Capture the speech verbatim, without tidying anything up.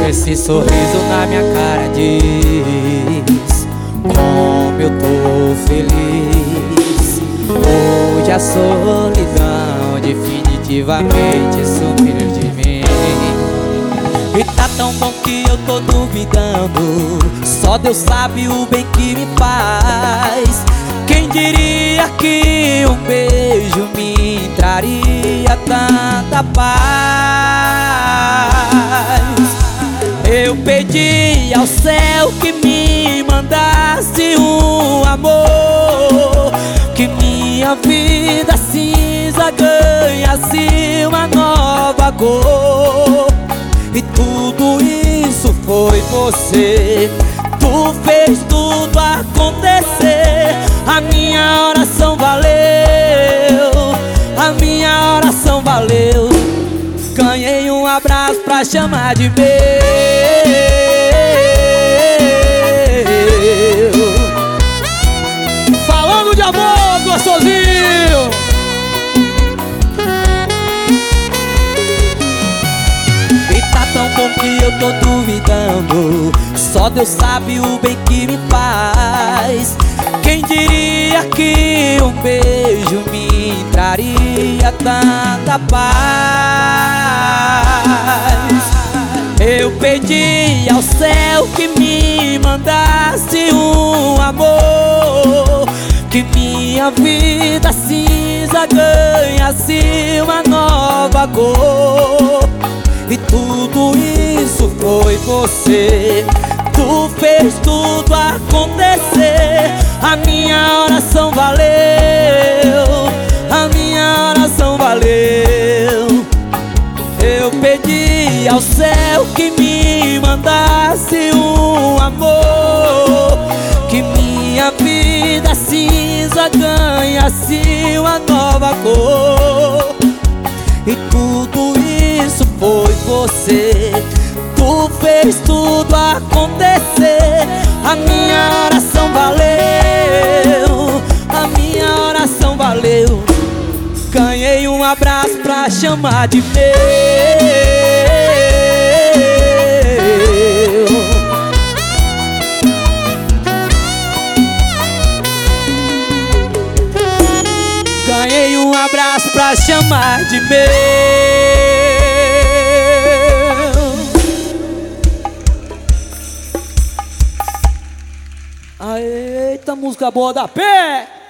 Esse sorriso na minha cara diz como eu tô feliz. Hoje a solidão definitivamente sumiu de mim. E tá tão bom que eu tô duvidando, só Deus sabe o bem que me faz. Quem diria que um beijo me traria tanta paz? Eu pedi ao céu que me mandasse um amor, que minha vida cinza ganhasse uma nova cor. E tudo isso foi você, tu fez tudo acontecer. A minha oração valeu, a minha oração valeu. Ganhei um abraço pra chamar de meu. Falando de amor, gostosinho. E tá tão bom que eu tô duvidando, só Deus sabe o bem que me faz. Quem diria que um beijo me traria tanta paz? Eu pedi ao céu que me mandasse um amor, que minha vida cinza ganhasse uma nova cor. E tudo isso foi você, tu fez tudo acontecer. A minha oração valeu, a minha oração valeu. Eu pedi ao céu que me mandasse um amor, que minha vida cinza ganhasse uma nova cor. E tudo isso foi você, tu fez tudo acontecer. A minha oração valeu, a minha oração valeu. Ganhei um abraço pra chamar de meu. Ganhei um abraço pra chamar de meu. Eita, música boa da pé!